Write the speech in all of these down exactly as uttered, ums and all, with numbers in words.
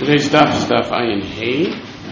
Today's daf is daf Ayin Hey,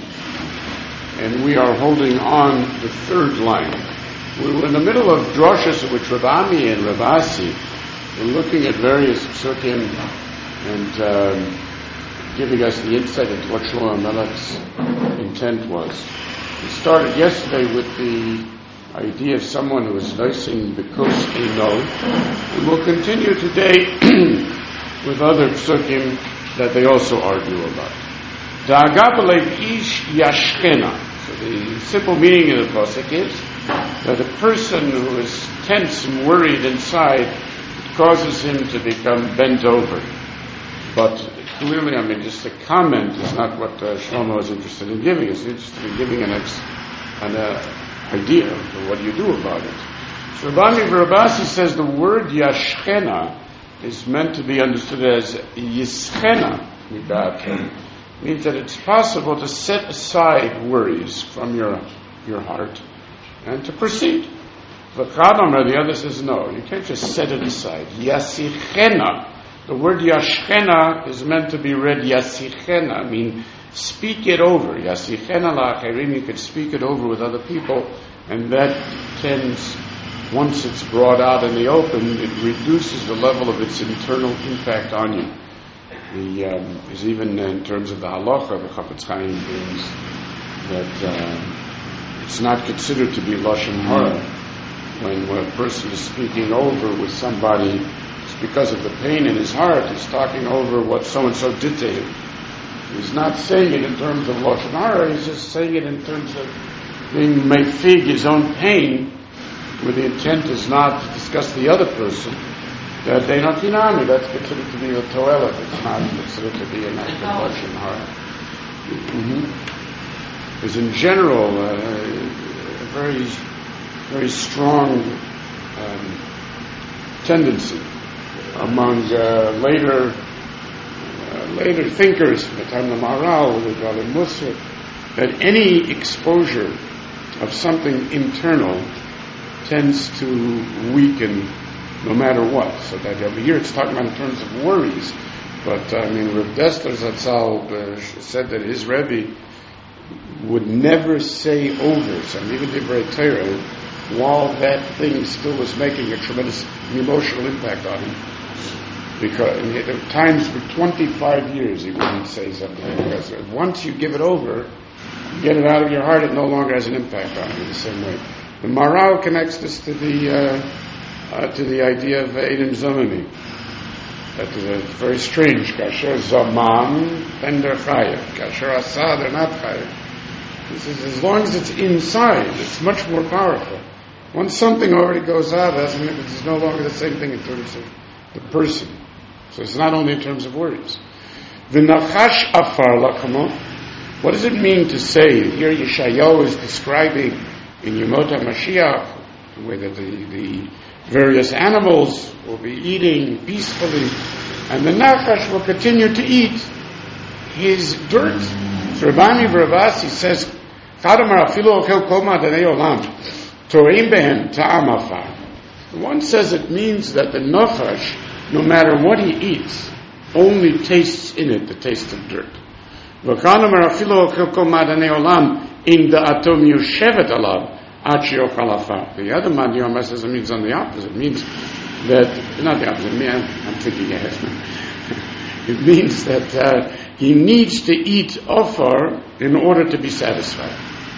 and we are holding on the third line. We were in the middle of droshes which Rav Ami and Rav Asi were looking at various psukim and um, giving us the insight into what Shlomo Melech's intent was. We started yesterday with the idea of someone who is noising the kos eno, and we'll continue today with other psukim that they also argue about. Da'agabalev ish yashkena. So the simple meaning of the pasuk is that a person who is tense and worried inside, it causes him to become bent over. But clearly, I mean, just a comment is not what uh, Shlomo is interested in giving. He's interested in giving an, ex, an uh, idea of what do you do about it. So Rabbi Barabasi says the word yashkena is meant to be understood as yischena midat. Means that it's possible to set aside worries from your your heart and to proceed. V'chadam, the other says no, you can't just set it aside. Yasichena, the word yashchena is meant to be read yasichena, I mean speak it over. Yasichena la'acherim, you could speak it over with other people, and that tends, once it's brought out in the open, it reduces the level of its internal impact on you. The, um, is even in terms of the halacha, the Chafetz Chaim brings that uh, it's not considered to be lashon hara when, when a person is speaking over with somebody. It's because of the pain in his heart. He's talking over what so and so did to him. He's not saying it in terms of lashon hara. He's just saying it in terms of being meifig his own pain, where the intent is not to discuss the other person. That they not kinami, that's considered to be a toilet. It's not considered to be an act of lashon hara. Mm-hmm. There's in general uh, a very, very strong um, tendency among uh, later, uh, later thinkers from the time of Maharal, the Galim Musar, that any exposure of something internal tends to weaken no matter what. So that over here it's talking about in terms of worries. But, I mean, Rav Dessler Zatzal uh, said that his Rebbe would never say over something, even Divrei Torah, while that thing still was making a tremendous emotional impact on him. Because at times for twenty-five years he wouldn't say something. Because once you give it over, you get it out of your heart, it no longer has an impact on you the same way. The Maharal connects this to the... Uh, Uh, to the idea of Eidim Zomani. That is uh, very strange. Kasher Zaman, then they're Chayev. Kasher Asa, they're not Chayev. This is, as long as it's inside, it's much more powerful. Once something already goes out, it's no longer the same thing in terms of the person. So it's not only in terms of words. V'nachash afar lakamo. What does it mean to say, here Yeshayahu is describing in Yemot HaMashiach, the way that the, the various animals will be eating peacefully, and the Nachash will continue to eat his dirt. So Rabbi Barabasi says, one says it means that the Nachash, no matter what he eats, only tastes in it the taste of dirt. In the atom yoshevet alav. The other Madhyama says it means on the opposite. It means that, not the opposite, I'm thinking ahead. It means that uh, he needs to eat offer in order to be satisfied.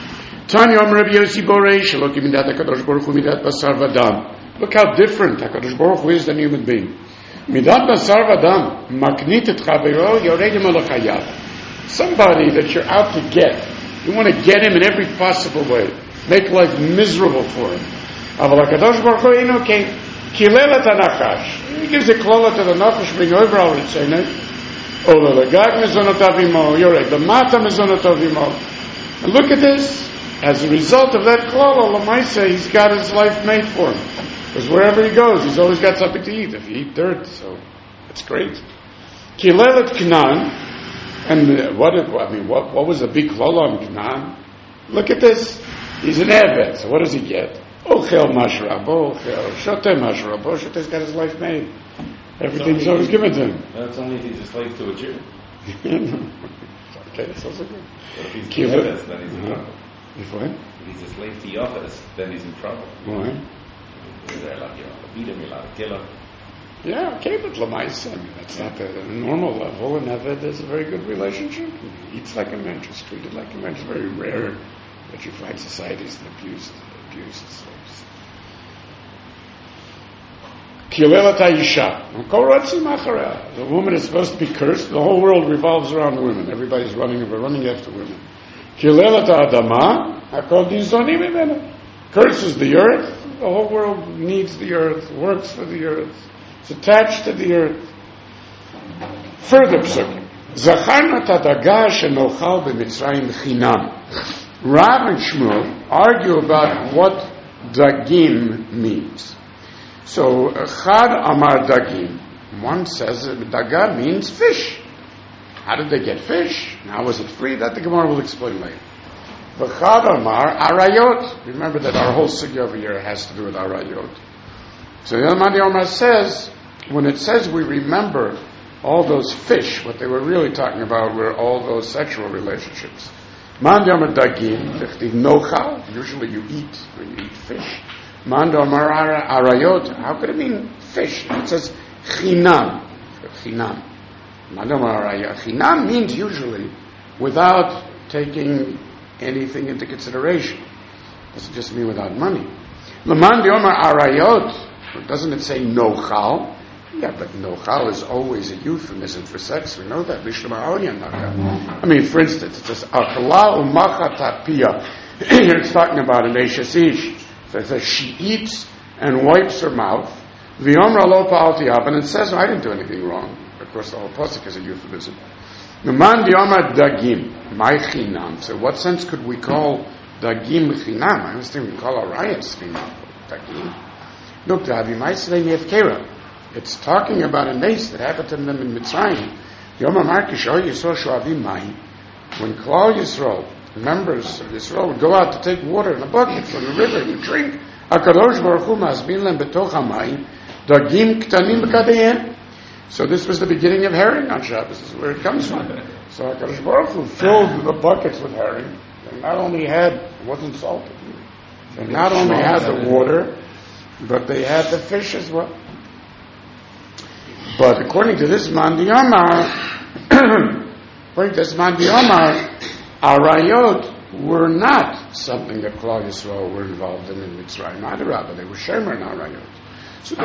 Look how different HaKadosh Baruch Hu is than human being. Somebody that you're out to get, you want to get him in every possible way. Make life miserable for him. Aval HaKadosh Baruch Hu Eino Kilelet HaNachash. He gives a klola to the Nachash, bring over our Ritzenet. Ola L'gag Mezonot Avimo. Yorek L'mata Mezonot Avimo. And look at this. As a result of that klola, L'maisa, he's got his life made for him. Because wherever he goes, he's always got something to eat. If you eat dirt, so that's great. Kilelet Knan. And what, I mean, what, what was the big klola on Knan? Look at this. He's an Eved, so what does he get? Ochel mashrabo, ochel shoteh mashrabo. Shoteh's got his life made. Everything's always given to him. That's only if he's a slave to a Jew. Okay, that's also good. But if he's Kilo- Yochas, then he's in Uh-huh. trouble. If what? If he's a slave to Yochas, then he's in trouble. Why? They're allowed, you're allowed to beat him, you're allowed to kill him. Yeah, okay, but Lamaisa, I mean, that's not the, the normal level, and Eved there's a very good relationship. He eats like a mensch, is treated like a mensch. It's very rare that you find societies that abuse, abuse the slaves. Kilelat ha'isha. The woman is supposed to be cursed. The whole world revolves around women. Everybody's running, we're running after women. Kilelat ha'adama. Hakol nizonim mimena. Curses the earth. The whole world needs the earth, works for the earth. It's attached to the earth. Further psukim. Zacharna tadaga shenochal b'mitzrayim chinam. Rav and Shmuel argue about what dagim means. So, Chad Amar Dagim. One says that daga means fish. How did they get fish? How was it free? That the Gemara will explain later. V'chad Amar Arayot. Remember that our whole sugya over here has to do with Arayot. So Yalmadi Omar says, when it says we remember all those fish, what they were really talking about were all those sexual relationships. Man Yom Dagim, Nochal, usually you eat when you eat fish. Man Yom Arayot, how could it mean fish? It says Chinam. Chinam. Man Yom Arayot. Chinam means usually without taking anything into consideration. It doesn't just mean without money. Man Yom Arayot. Doesn't it say nochal? Yeah, but nochal is always a euphemism for sex. We know that. I mean, for instance, it says akla umacha tapia. Here it's talking about an eshes ish. So it says she eats and wipes her mouth. V'yomra lo pa'alti ab, and it says, no, I didn't do anything wrong. Of course, the whole pasuk is a euphemism. Numan v'yomra dagim, my chinam. So what sense could we call dagim chinam? I understand we can call our riots chinam. Dagim. Look, it's talking about a mace that happened to them in Mitzrayim. Yom HaMarkish, Yisrael Shuavim Mayim. When Klal Yisrael, members of Yisrael, would go out to take water in a bucket from the river to drink, HaKadosh Baruch Hu masbin lem betoch hamayim, dagim ktanim b'kadehem. So this was the beginning of herring on Shabbos. This is where it comes from. So HaKadosh Baruch Hu filled the buckets with herring. They not only had, it wasn't salted, they not only had the water, but they had the fish as well. But according to this Mandi Omar, according to this Mandi Omar, Arayot were not something that Klal Yisrael were involved in in Mitzrayim. Adarabah, they were Shemer and Arayot. So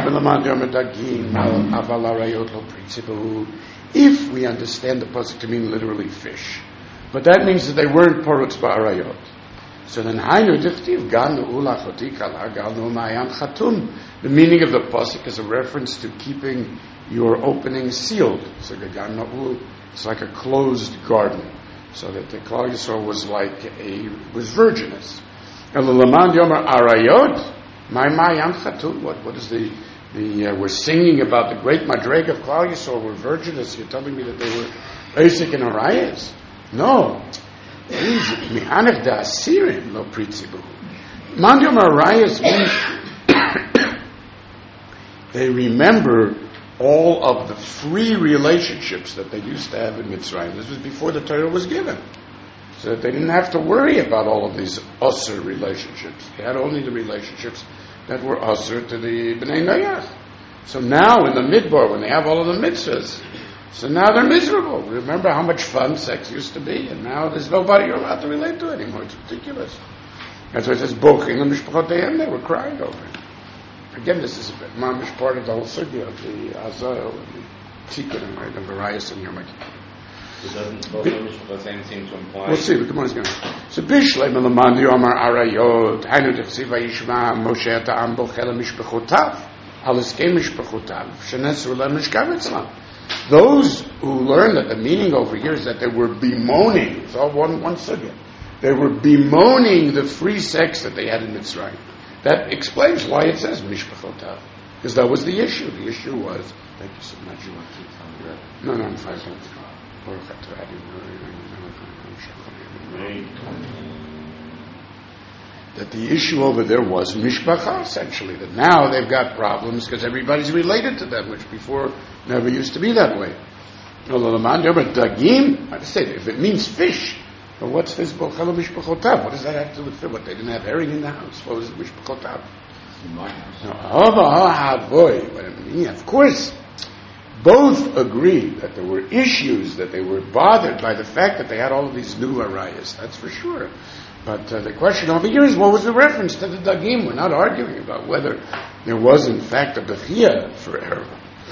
if we understand the pasuk to mean literally fish, but that means that they weren't porutz ba'arayot. So then, Hainu Dichtiv Gan Ula Choti Kala Gal No Mayan Chatum. The meaning of the pasuk is a reference to keeping your opening sealed. So Gan Na'ul, it's like a closed garden, so that the Klal Yisrael was like a was virginous. Elaman Yomer Arayot, my Mayan Chatum. What what is the the uh, we're singing about the great Madreg of Klal Yisrael were virginous. You're telling me that they were basic and Arayas? No. Mi'anef da asirim lo pritzibu. Mandium Arayas means they remember all of the free relationships that they used to have in Mitzrayim. This was before the Torah was given. So that they didn't have to worry about all of these usher relationships. They had only the relationships that were usher to the Bnei Noach. So now in the Midbar, when they have all of the mitzvahs, so now they're miserable. Remember how much fun sex used to be, and now there's nobody you're allowed to relate to anymore. It's ridiculous. That's why it says, Boching and Mishpachotehem, they were crying over it. Again, this is mamish part of the whole sugya of the Azael and the Tikkun and the Varias and Yom Kippur. So doesn't Boching Mishpachotehem seem to imply... We'll see, but the morning's going to... So Bishlem Elamandi Omar Arayot, Hainu Dechsiva Yishma, Moshe Ta'am Bochel Mishpachotav, Aliskei Mishpachotav, Shenesru Le Mishkavitzlam. Those who learn that the meaning over here is that they were bemoaning, it's all one, one sugya, they were bemoaning the free sex that they had in Mitzrayim. That explains why it says Mishpachotav. Because that was the issue. The issue was, thank you so much, you want to, no, no, I'm fine. That the issue over there was mishpacha, essentially. That now they've got problems because everybody's related to them, which before never used to be that way. But dagim, I say, if it means fish, but what's this bochel mishpachotav? What does that have to do with fish? What, they didn't have herring in the house? What was it mishpachotav? In my house. No, of course, both agreed that there were issues, that they were bothered by the fact that they had all of these new arayas. That's for sure. But uh, the question over here is, what was the reference to the dagim? We're not arguing about whether there was in fact a bechia for error.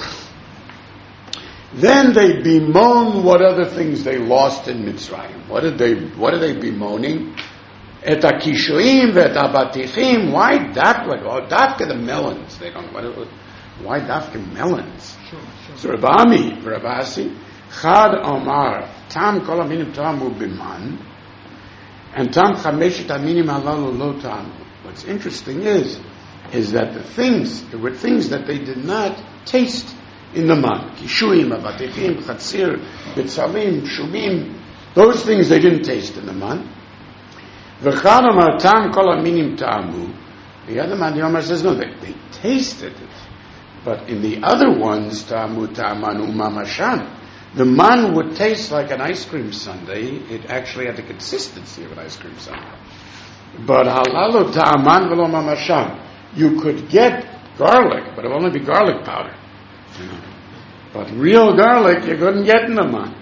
Then they bemoan what other things they lost in Mitzrayim. What did they? What are they bemoaning? Et akishoim ve'et abatichim. Why dafka? Oh, dafka the melons. They don't. What, why dafka melons? Sure, sure. So Rabami, Rabasi, Chad Omar, Tam kol aminim tamu biman, and Tam chameshet aminim halalu lo tamu. What's interesting is, is that the things, there were things that they did not taste in the man. Kishuim, avatechim, chatzir, bitzalim, shumim. Those things they didn't taste in the man. V'chad Omar, Tam kol aminim tamu. The other man, the Omar says, no, they, they tasted it. But in the other ones, tamu ta'amanu mamashan, the man would taste like an ice cream sundae. It actually had the consistency of an ice cream sundae. But halalu ta'aman v'lo mamashan, you could get garlic, but it would only be garlic powder. You know. But real garlic you couldn't get in the man.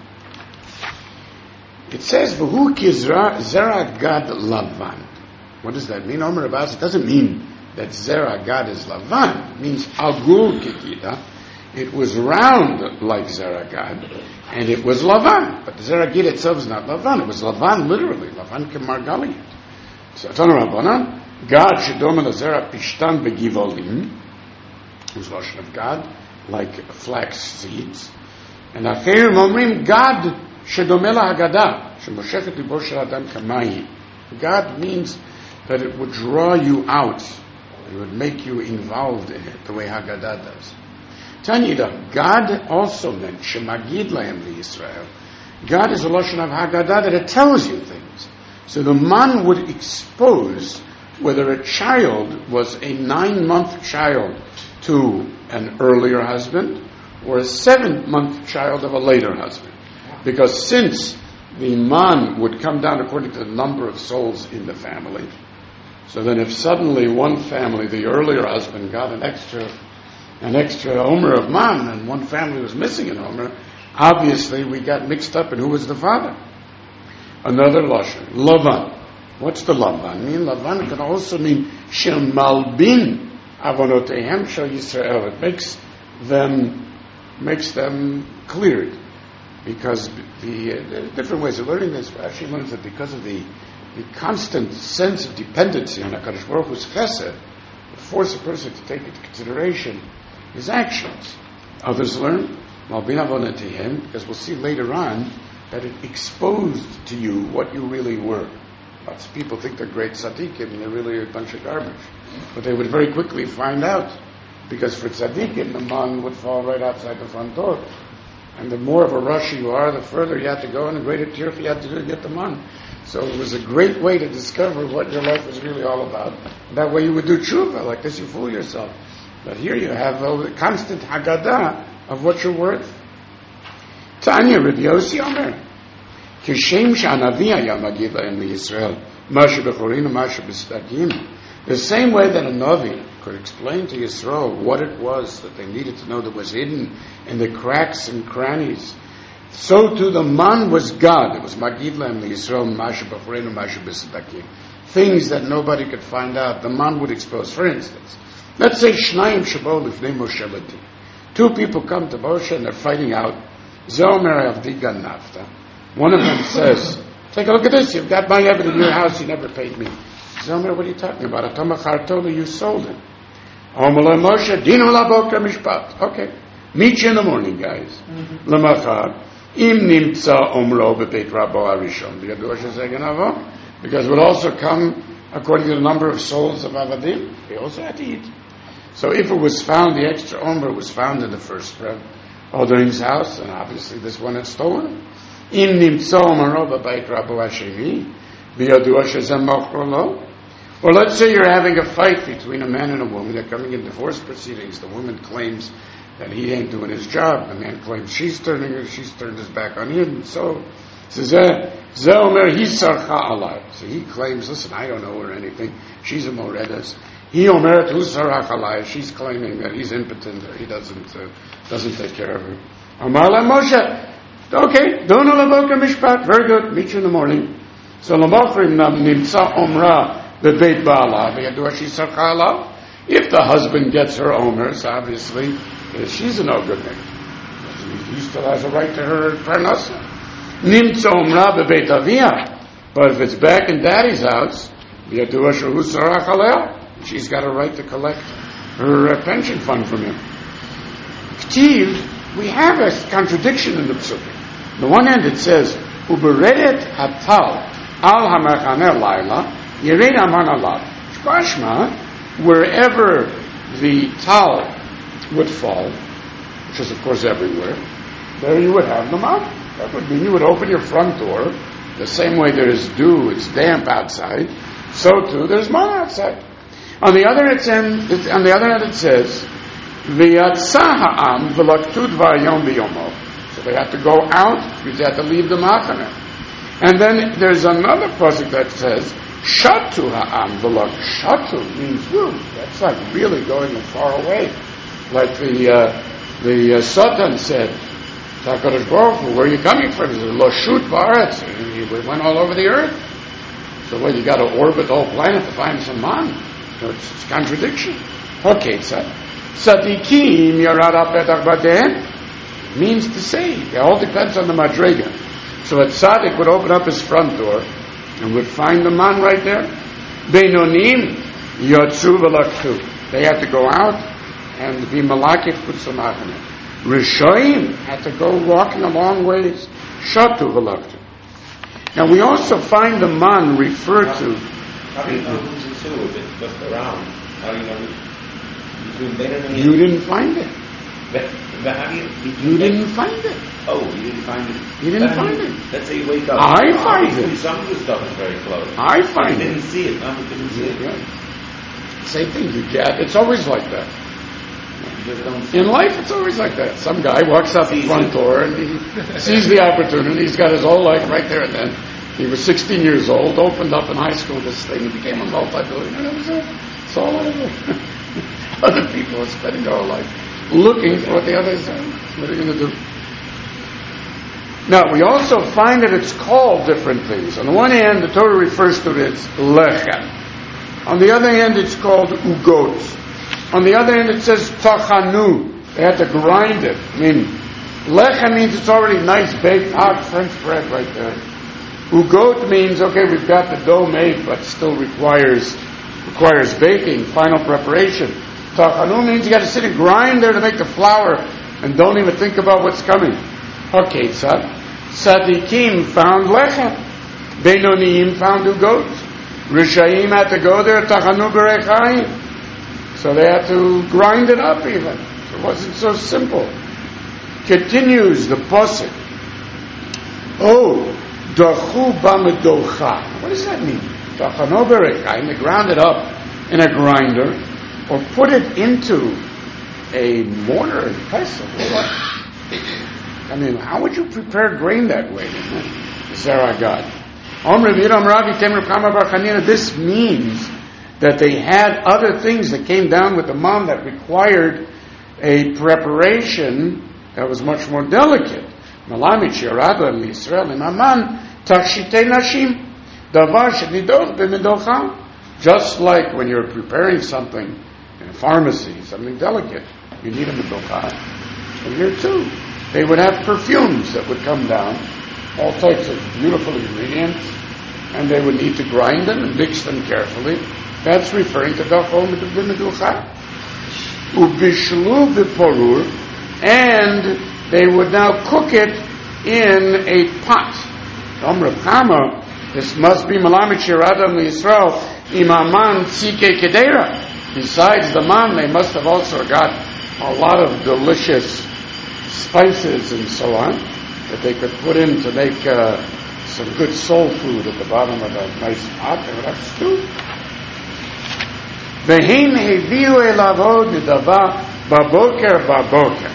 It says v'hu ki zera gad lavan. What does that mean, Omer Abbas? It doesn't mean that Zera Gad is Lavan. It means Agul Kikida. It was round like Zera Gad, and it was Lavan. But the Zera Gad itself is not Lavan. It was Lavan literally. Lavan Kemargalit. So, Tanu Rabbanan, Gad Shedom Zera Pishtan Begivolim, who's Lashon of God, like flax seeds. And Acherim Omrim Gad Shedomela Haggadah, Shemoshechet Libo Shel Adam Kamayi. God means that it would draw you out. It would make you involved in it, the way Haggadah does. Tanida, God also meant Shemagid Lahem Israel. God is a Lashon of Haggadah that it tells you things. So the man would expose whether a child was a nine-month child to an earlier husband or a seven-month child of a later husband. Because since the man would come down according to the number of souls in the family, so then if suddenly one family, the earlier husband, got an extra an extra Omer of man, and one family was missing an Omer, obviously we got mixed up in who was the father. Another Lashon, Lavan. What's the Lavan mean? Lavan can also mean Shel Malbin Avonotehem Shel Yisrael. It makes them, makes them cleared. Because the, uh, the different ways of learning this, Rashi learns that because of the the constant sense of dependency on HaKadosh Baruch Hu's chesed, it forces a person to take into consideration his actions. Others learn, Malbin Avonotehem, because we'll see later on that it exposed to you what you really were. Lots of people think they're great tzaddikim and they're really a bunch of garbage. But they would very quickly find out, because for tzaddikim, the man would fall right outside the front door. And the more of a rush you are, the further you have to go, and the greater tirf you have to do to get the man. So it was a great way to discover what your life was really all about. That way you would do tshuva. Like this, you fool yourself. But here you have a constant haggadah of what you're worth. Tanya, Rabbi Yossi Omer, Kishem sha'anavi haya magid lahem liYisrael, mashu b'chorin u'mashu b'stagim. The same way that a Navi could explain to Yisrael what it was that they needed to know that was hidden in the cracks and crannies, so too the man was God. It was Magid Lahem Yisrael, Mashu B'choreinu, Mashu B'Sadakim. Things that nobody could find out, the man would expose. For instance, let's say Shnayim Shabo Lifnei Moshe Lati. Two people come to Moshe and they're fighting out. Zomer Avdiga Nafta. One of them says, take a look at this, you've got my evidence in your house, you never paid me. Zomer, what are you talking about? Atama Chartolu, you sold it. Omer Moshe, Dinu Laboka Mishpat. Okay. Meet you in the morning, guys. Lamachar. Im nimtza omro bebeit rabo arishon. Because it would also come according to the number of souls of Avadim. They also had to eat. So if it was found, the extra omer was found in the first Reb Odorim's house, and obviously this one had stolen. Im nimtza omro bebeit rabo hashemi. Biyadu hashezem mochrolo. Or let's say you're having a fight between a man and a woman. They're coming in divorce proceedings. The woman claims that he ain't doing his job. The man claims she's turning her, she's turned his back on him, and so says, Zeomer Hisarcha alai. So he claims, listen, I don't know her or anything. She's a Moredas. He Omeret Husarach alai. She's claiming that he's impotent or he doesn't uh, doesn't take care of her. Amar la Moshe. Okay, Donu Lavoka Mishpat. Very good. Meet you in the morning. So Lamofrim Nimtza Omra Bebeit Baala. Hisarcha alai. If the husband gets her omers, obviously, she's a no good name. He still has a right to her parnasa. Nimtza omra bebeit avia. But if it's back in daddy's house, she's got a right to collect her uh, pension fund from him. K'tiv, we have a contradiction in the psukim. On the one hand, it says, Uberedet hatal al hamachaneh laila yered aman alav. Shbashma, wherever the tal would fall, which is of course everywhere, there you would have the man. That would mean you would open your front door, the same way there is dew, it's damp outside, so too there's man outside. On the other it's in, it's, on the other hand it says, V'yatsa ha'am v'laktud v'ayom b'yomo. So they have to go out, because they have to leave the machaneh. And then there's another pasuk that says, Shatu ha'am v'lak. Shatu means you. That's like really going far away. Like the uh, the uh, Satan said, HaKadosh Baruch Hu, where are you coming from? He said, Lo shut ba'aretz. We went all over the earth. So well, you got to orbit the whole planet to find some man. So it's, it's contradiction. Okay, so Tzadikim yarad petach batehem means to say. It all depends on the madrega. So a tzaddik would open up his front door and would find the man right there. Beinonim yotzu v'laktu. They had to go out and be malakif kutsamachane. Rishoim had to go walking a long ways. Shatu v'laktu. Now we also find the man referred to. How do you know who's in two if it's just around? How do you know who's You didn't find it. But, but how do you, you, you didn't find it. Oh, you didn't find it. You didn't then, find it. Let's say you wake up. I find Obviously, it. some of the stuff is very close. I find you it. didn't see it. No, you didn't see it. Yeah. Same thing. You get. It's always like that. You just don't see In it. life, it's always like that. Some guy walks out the Sees front it. door and he sees the opportunity. He's got his whole life right there and then. He was sixteen years old, opened up in high school this thing, he became a multi-billionaire. That was it. It's all over. Other people are spending their whole life looking for what the others are. What are you going to do? Now, we also find that it's called different things. On the one hand, the Torah refers to it as lechem. On the other hand, it's called ugot. On the other hand, it says tachanu. They had to grind it. I mean, lechem means it's already nice baked, hot French bread right there. Ugot means, okay, we've got the dough made, but still requires requires baking, final preparation. Tachanu means you got to sit and grind there to make the flour, and don't even think about what's coming. Okay, tzad. Tzadikim found lechem. Beinonim found ugot. Rishayim had to go there, tachanu berechayim. So they had to grind it up even. It wasn't so simple. Continues the pasuk. Oh, dachu b'medocha. What does that mean? Tachanu berechayim. They ground it up in a grinder, or put it into a mortar and pestle. I mean, how would you prepare grain that way? Zaragad. This means that they had other things that came down with the man that required a preparation that was much more delicate. Just like when you're preparing something in a pharmacy, something delicate, you need a medocha. And here too, they would have perfumes that would come down, all types of beautiful ingredients, and they would need to grind them and mix them carefully. That's referring to dachol medocha. Ubishlu b'porur, and they would now cook it in a pot. Omrav Chama, this must be malamit shiradam Yisrael imaman tzike kedera. Besides the man, they must have also got a lot of delicious spices and so on that they could put in to make uh, some good soul food at the bottom of a nice pot. They would have stew. Vehin heviu elavod nidava baboker baboker.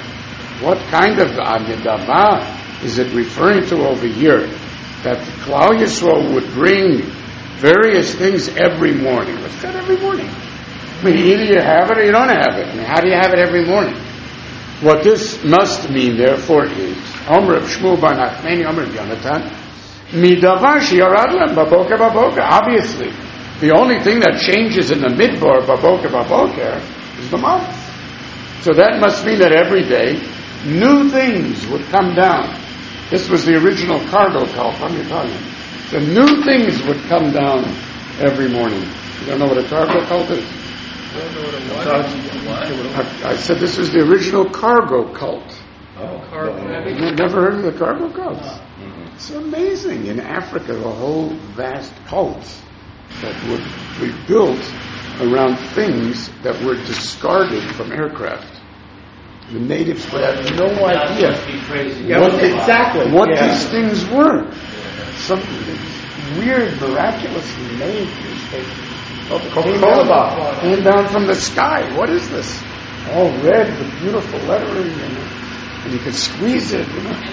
What kind of Amidava is it referring to over here? That the Klal Yisrael would bring various things every morning. What's that every morning? I mean, either you have it or you don't have it. I mean, how do you have it every morning? What this must mean, therefore, is Omer of Shmuel bar Nachmani, Omer of Yonatan, Midavar sheyarad lem baboker baboker. Obviously, the only thing that changes in the midbar baboker baboker is the month. So that must mean that every day new things would come down. This was the original cargo cult. I'm Italian. The new things would come down every morning. You don't know what a cargo cult is? I don't know what it was. What? I, I said this was the original cargo cult. Oh, cargo. You've never heard of the cargo cult? Mm-hmm. It's amazing. In Africa, a whole vast cult that would be built around things that were discarded from aircraft. The natives would have no idea Yeah, what, exactly. what Yeah. these things were. Something that's weird, miraculously made newspaper. Oh, the Coca-Cola bottle. came down from the sky. What is this? All red with beautiful lettering, and, and you could squeeze it. You know?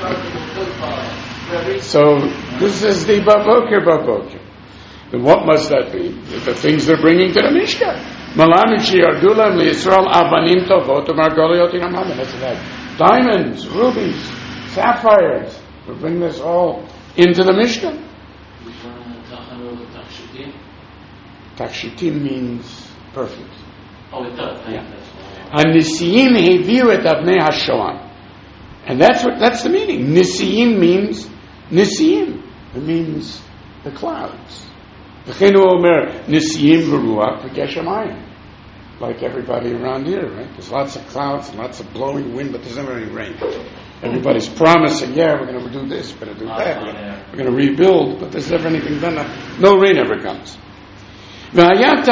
So this is the baboker baboker. Then what must that be? The things they're bringing to the Mishkan. Diamonds, rubies, sapphires. We bring this all into the Mishkan. Takshitim means perfumes. Oh, it does. Yeah. Nisiyim heviu et avnei hashoam, and that's what that's the meaning. Nisiyim means nisiyim. It means the clouds. V'chenu omer nisiyim v'ruach v'geshamayim. Like everybody around here, right? There's lots of clouds and lots of blowing wind, but there's never any rain. Everybody's promising, yeah, we're going to do this, we're going to do that, we're going to, we're going to rebuild, but there's never anything done. No rain ever comes. What is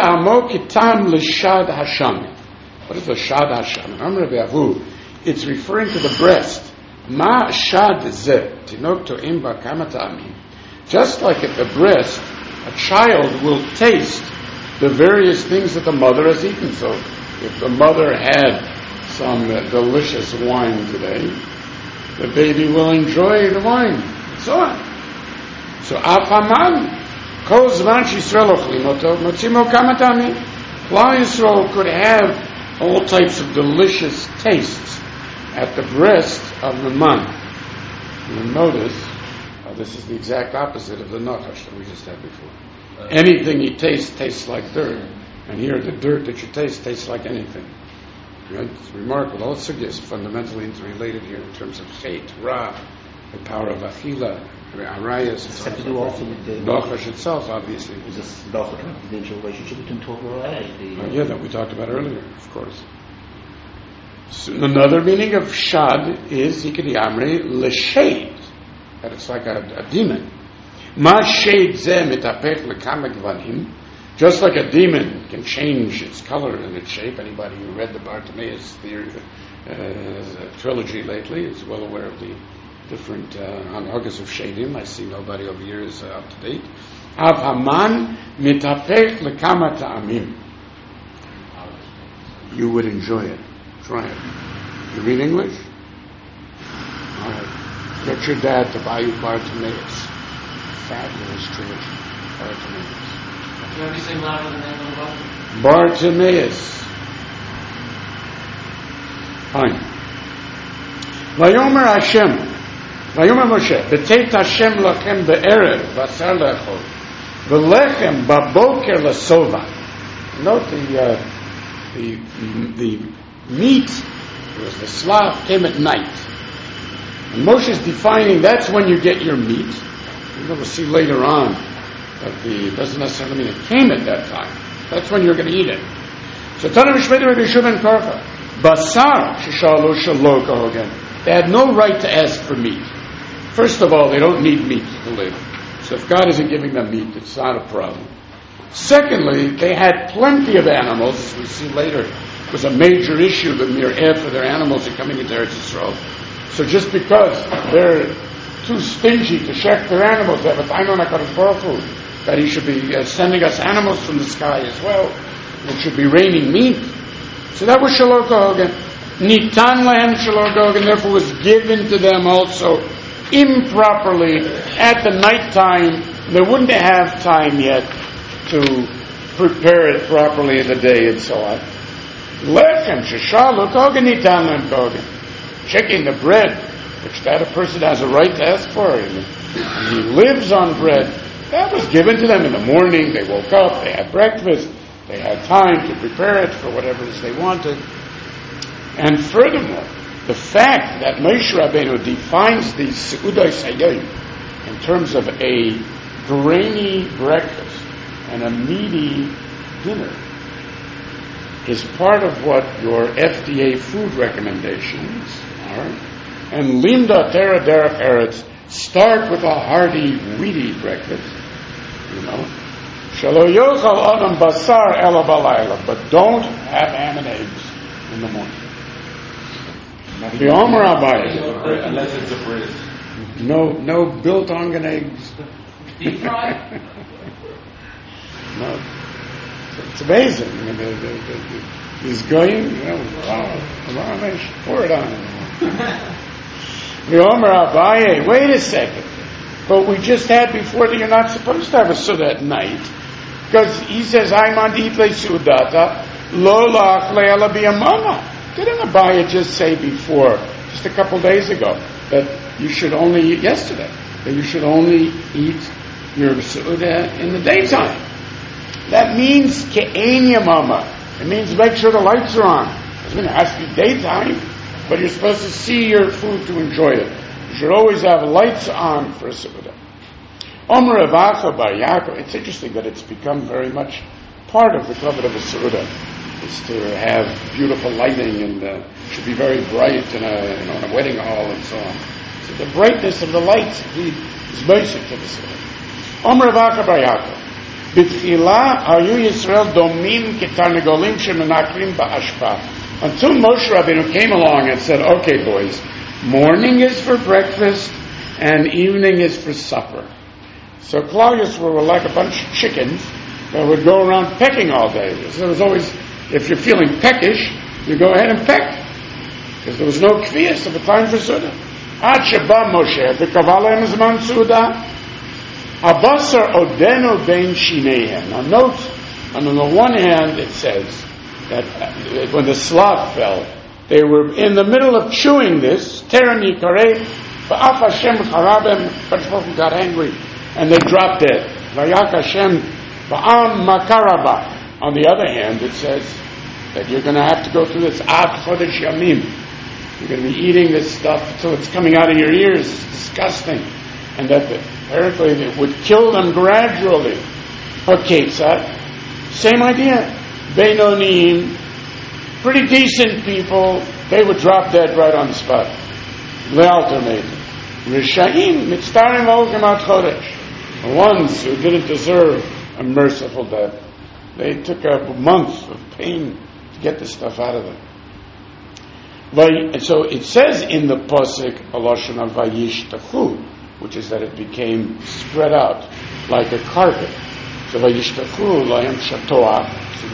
the shad hasham? It's referring to the breast. Ma shad zeh tinok to'im ba kama ta'amim. Just like at the breast, a child will taste the various things that the mother has eaten. So, if the mother had some uh, delicious wine today, the baby will enjoy the wine, and so on. So, afaman. Kol zman Yisrael ochlim oto, motzimo kama ta'amim. Klal Yisrael could have all types of delicious tastes at the breast of the man. You'll notice, uh, this is the exact opposite of the nachash that we just had before. Anything you taste tastes like dirt, and here the dirt that you taste tastes like anything. Right? It's remarkable. All sugyas is fundamentally interrelated here in terms of chait, ra, the power of achila, arayas. It's have to do also with the nachash itself, obviously. Is this the also confidential relationship between Torah and the Uh, yeah, that we talked about earlier, of course. So another meaning of shad is Ikari Amri l'shade, that it's like a, a demon. Ma shade zeh mitapech l'kama gvanim, just like a demon can change its color and its shape. Anybody who read the Bartimaeus theory, uh, trilogy lately is well aware of the different hanhagas uh, of shadim. I see nobody over here is uh, up to date. Av haman mitapech l'kama ta'amim. You would enjoy it. Try it. You read English? All right. Get your dad to buy you Bartimaeus. Fabulous trilogy. Bartimaeus. Can you say louder than that? Bartimaeus. Fine. Vayomer Hashem. Vayomer Moshe. B'teit Hashem lachem be'erev v'asar le'echol. V'lechem b'boker l'sova. Note the, uh, the, the meat, it was the slav, came at night. And Moshe's defining that's when you get your meat. You're going to see later on that the, it doesn't necessarily mean it came at that time. That's when you're going to eat it. So Tana Mishmedi Rabbi Yeshua ben Karcha. Basar Shishalu Shalo Kohogen. They had no right to ask for meat. First of all, they don't need meat to live. So if God isn't giving them meat, it's not a problem. Secondly, they had plenty of animals, as we see later. It was a major issue, the mere air for their animals are coming into Eretz Yisrael. So just because they're too stingy to check their animals, they have a time on HaKadosh Baruch Hu, that he should be uh, sending us animals from the sky as well. It should be raining meat. So that was Shalom Kohogen. Nitan lahem shelo gog, and therefore was given to them also improperly at the night time. They wouldn't have time yet to prepare it properly in the day and so on. Lechem sheshalu gogen nitan lahem gogen. Checking the bread, which that a person has a right to ask for, and he lives on bread, that was given to them in the morning. They woke up, they had breakfast, they had time to prepare it for whatever it is they wanted. And furthermore, the fact that Moshe Rabbeinu defines the Seudah Sayyim in terms of a grainy breakfast and a meaty dinner is part of what your F D A food recommendations are. And Linda Terra Derech Eretz, start with a hearty, weedy breakfast, you know. Shelo yochal adam basar ela balayla, but don't have ham and eggs in the morning. The Omer Abaye, Unless it's a bread. no, no biltong eggs. Deep fried? No, it's amazing. I mean, the, the, the, the, he's going, you know, wow, pour it on. The Omer Abaye, wait a second. But we just had before that you're not supposed to have a Suda at night. Because he says, I'm on Itle Sudata, Lo La'achle Ela B'yamama. Didn't Abaye just say before, just a couple days ago, that you should only eat yesterday, that you should only eat your Suda in the daytime? That means Ke'en Yamama. It means make sure the lights are on. It has to be daytime, but you're supposed to see your food to enjoy it. You should always have lights on for a Suda. Omer Avacha Bar Yaakov. It's interesting that it's become very much part of the covet of a Suda, is to have beautiful lighting and uh, should be very bright in a, you know, in a wedding hall and so on. So the brightness of the lights is basic to the Suda. Omer Avacha Bar Yaakov. B'tchila hayu Yisrael domim ketarnegolim shemenakrim ba'ashpa. Until Moshe Rabbeinu came along and said, okay, boys, morning is for breakfast and evening is for supper. So Claudius were like a bunch of chickens that would go around pecking all day. So it was always, if you're feeling peckish, you go ahead and peck. Because there was no kvias of a time for Suda. Ad sheba Moshe, the kavalem zman Suda, abasar odenu ben shineihem. Now note, and on the one hand it says, that when the slav fell, they were in the middle of chewing this. Teran yikareh, va'af Hashem charabem. Hashem got angry, and they dropped dead. Vayak Hashem va'am makaraba. On the other hand, it says that you're going to have to go through this ad chodesh yamim. You're going to be eating this stuff until it's coming out of your ears. It's disgusting, and that the, apparently it would kill them gradually. Okay, so same idea. Beinonim, pretty decent people, they would drop dead right on the spot. Le'alternated. Risha'im, mitztarim olchem ad chodesh. The ones who didn't deserve a merciful death, they took a month of pain to get the stuff out of them. And so it says in the Pasuk, Alashon of Vayishtachu, which is that it became spread out like a carpet. So Vayishtachu, Layam Shatoah,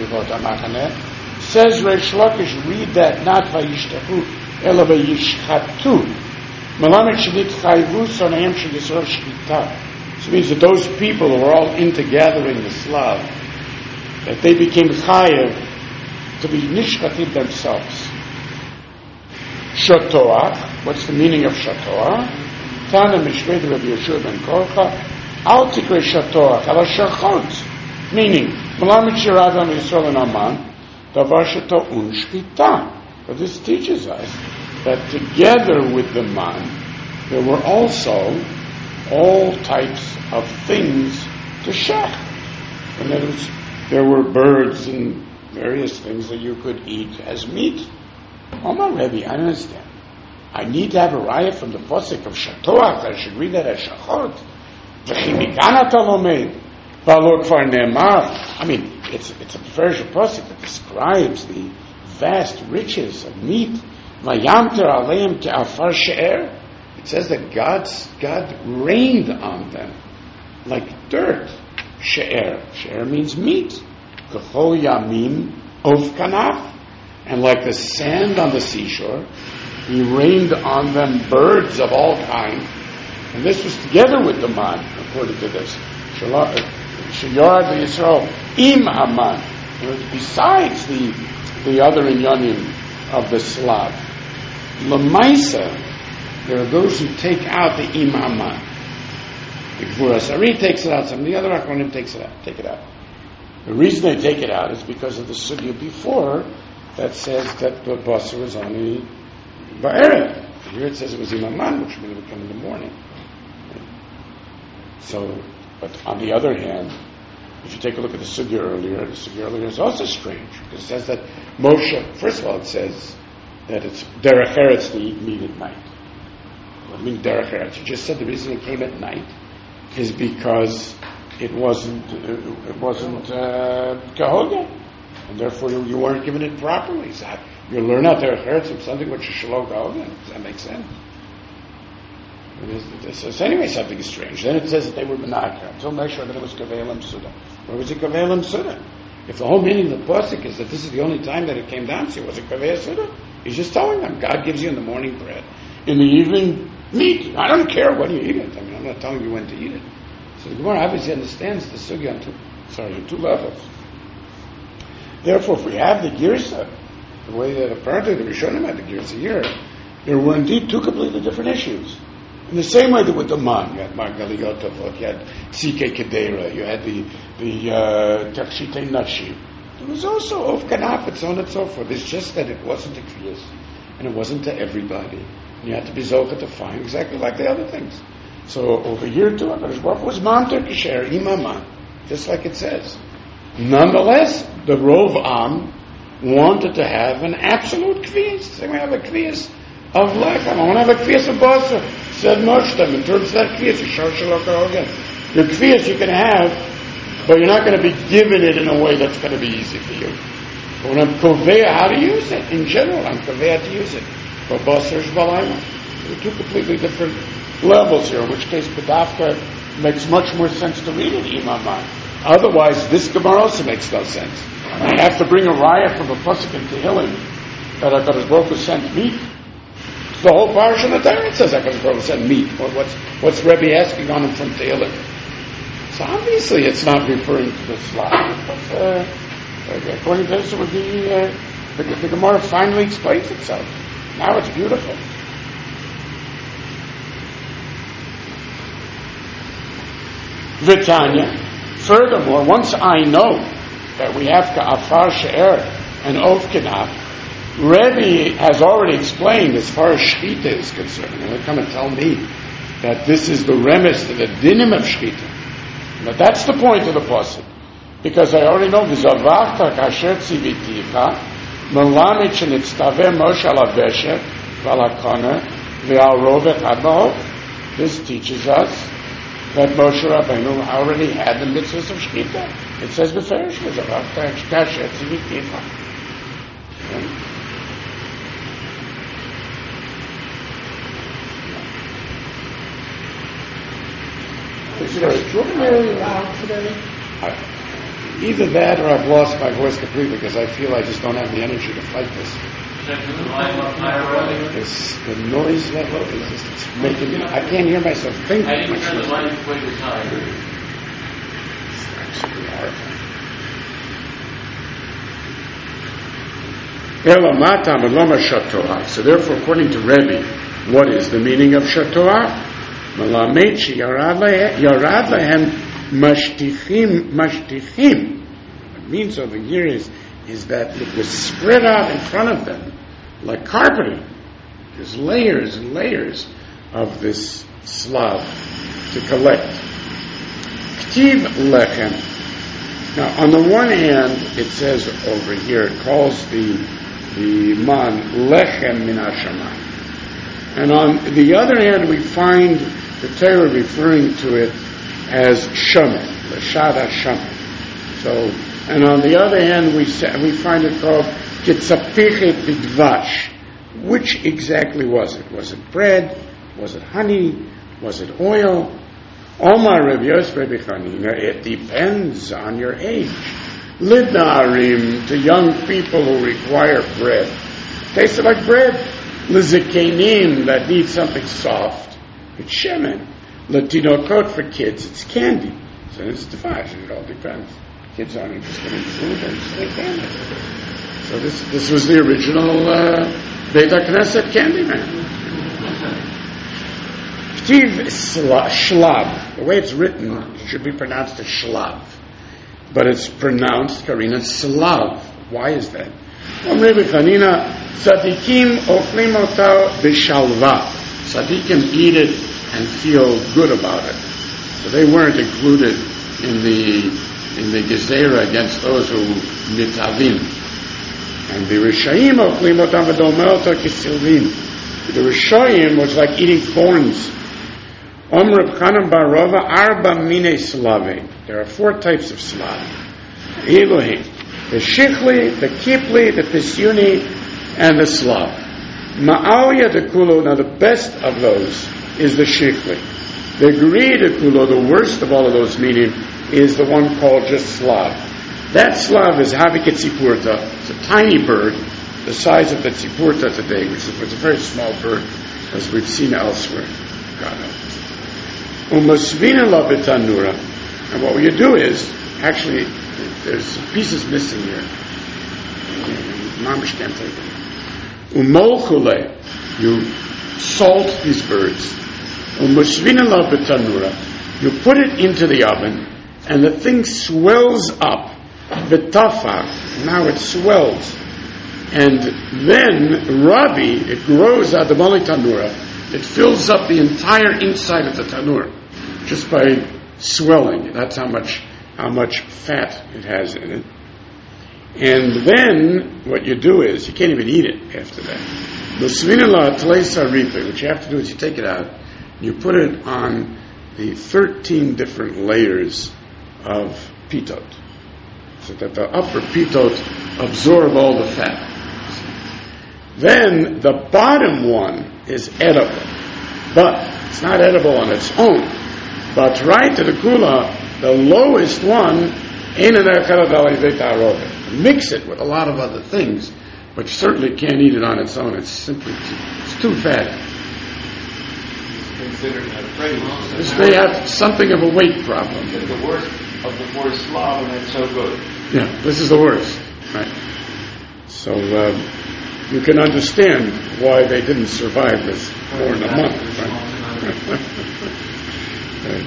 says Reish Lakish, read that not Vayishtachu, Ela Vayishchatu. Melamed Shedit Chayvu, Sonayim Shedisor Shkita. So it means that those people who were all into gathering the Slav, that they became chayev to be nishchatim themselves. Shatoah, what's the meaning of Shatoah? Tana Mishved Rabbi Yeshua ben Korcha, Al Tikre Shatoah, Ala Shachot, meaning, Melamed Shirav Am Yisrael and Aman, Davar Shato'un Shkita. But this teaches us that together with the man, there were also all types of things to shech. And there, was, there were birds and various things that you could eat as meat. Omar Rebbe, I understand. I need to have a raya from the posik of Shatoach. I should read that as Shachot. I mean, it's it's a version of posik that describes the vast riches of meat. It says that God's, God rained on them like dirt. She'er. She'er means meat. Kachol yamim of kanaf. And like the sand on the seashore, he rained on them birds of all kinds. And this was together with the man, according to this. Sheyarad Yisrael im haman. Besides the the other inyanim of the Slav. Lamaisa, there are those who take out the im haman. The Gvuras Ari takes it out, some of the other Achronim takes it out, take it out. The reason they take it out is because of the sugya before that says that the basar was only ba'erev. Here it says it was im haman, which means it would come in the morning. So, but on the other hand, if you take a look at the sugya earlier, the sugya earlier is also strange. Because it says that Moshe, first of all, it says that it's derech eretz to eat meat at night. What do you mean derech eretz? You just said the reason it came at night is because it wasn't it wasn't uh, kahoga, and therefore you, you weren't given it properly. So you learn out derech eretz from something which is shalom kahoga. Does that make sense? So anyway, something is strange. Then it says that they were menakar. Until make sure that it was kavelim suda. Where was it kavelim suda? If the whole meaning of the pasuk is that this is the only time that it came down to, was it kavelim suda? He's just telling them, God gives you in the morning bread, in the evening meat. I don't care when you eat it. I mean, I'm not telling you when to eat it. So the Gemara obviously understands the sugya on two, sorry, on two levels. Therefore, if we have the girsa, the way that apparently the Rishonim had the girsa here, there were indeed two completely different issues. In the same way that with the man, you had Margaliyotavot, you had Tzike Kedera, you had the the Takshite Nashi. There was also Of Kanaf, and so on and so forth. It's just that it wasn't a kriyas, and it wasn't to everybody. And you had to be zocha to find exactly like the other things. So over here too, HaKadosh Baruch Hu was man Turkisher, imaman, just like it says. Nonetheless, the Rov Am wanted to have an absolute kviyas. Same way I have a kviyas of lechem. I want to have a kviyas of basar. Said Moshe, in terms of that kviyas, again. Your kviyas you can have, but you're not going to be given it in a way that's going to be easy for you. But when I'm koveya how to use it, in general, I'm koveya to use it. But basar is balayma. There are two completely different levels here, in which case Pedafka makes much more sense to read it, imaman. Otherwise, this Gemara also makes no sense. I have to bring a raya from a pasuk in Tehillim that HaKadosh Baruch Hu sent meat. The whole parish in the Torah says HaKadosh Baruch Hu sent meat. What's, what's Rebbe asking on him from Tehillim? So obviously it's not referring to the Slav. But, uh, according to this, it would be, uh, the, the Gemara finally explains itself. Now it's beautiful. Vitanya. Furthermore, once I know that we have Ka'afar She'er and Ov Kenaf, Rebbe has already explained as far as Shechita is concerned. And he'll come and tell me that this is the remes to the dinim of Shechita. But that's the point of the pasuk. Because I already know V'zavachta kasher tziviticha melamid shenitztaver Moshe al haveshet v'al hakana v'al rovech ad ba'ov. This teaches us that Moshe Rabbeinu already had the mitzvahs of Shechita. It says b'ferish V'zavachta kasher tziviticha. Is it extraordinarily loud today? I, either that or I've lost my voice completely because I feel I just don't have the energy to fight this. This the noise level is just it's making me, I can't hear myself think. I didn't turn the light way to time. It's actually horrifying. So therefore, according to Rebbe, what is the meaning of Shatoah? Malamed yarad lahem mashtichim mashtichim. What it means over here is, is that it was spread out in front of them like carpeting. There's layers and layers of this slav to collect. Ktiv lechem. Now, on the one hand, it says over here, it calls the the man lechem min hashamayim. And on the other hand, we find the Torah referring to it as shaman, l'shad ha-shaman. So, and on the other hand, we say, we find it called kitzapichet b'dvash. Which exactly was it? Was it bread? Was it honey? Was it oil? Omar Rav Yosef Rabbi Chanina, it depends on your age. Lidnarim, to young people who require bread. Tastes like bread. Lizikenim, that need something soft. It's shemen. Latinokot, for kids, it's candy. So it's divided. It all depends. Kids aren't interested in food, they're interested in candy. So this this was the original uh, Beit HaKnesset Candyman. Ktiv Shlav. The way it's written, it should be pronounced as Shlav. But it's pronounced, Karina, Slav. Why is that? Omre b'chanina, tzadikim ochlim otah b'shalva. Tzadikim eat it and feel good about it. So they weren't included in the in the gezerah against those who nitavim. And the Rishayim ochlim otah v'domeh otah kisilvim. The Rishayim was like eating thorns. Omre b'chanan bar Rava arba mine slave. There are four types of slav. Elohim. The Shichli, the Kipli, the Pisyuni, and the Slav. Ma'alya de Kulo, now the best of those is the Shichli. The Gri de Kulo, the worst of all of those meaning, is the one called just Slav. That Slav is Haviket Tzipurta. It's a tiny bird, the size of the Tzipurta today, which is it's a very small bird, as we've seen elsewhere. God knows. Umasvina la betanura. And what you do is, actually, there's pieces missing here. Mamish can't take it. Umolchule, you salt these birds. Umashvina la betanura, you put it into the oven, and the thing swells up. Betafa, now it swells. And then, Rabi, it grows out the mali tanura. It fills up the entire inside of the tanur, just by swelling. That's how much how much fat it has in it. And then what you do is, you can't even eat it after that. What you have to do is you take it out, you put it on the thirteen different layers of pitot, so that the upper pitot absorb all the fat. Then the bottom one is edible, but it's not edible on its own. But right to the kula, the lowest one, mix it with a lot of other things, but you certainly can't eat it on its own. It's simply too, it's too fatty. It's considered a praise. This may have something of a weight problem. It's the worst of the four Slav, and it's so good. Yeah, this is the worst. Right. So um, you can understand why they didn't survive this more than a month. Right? Right.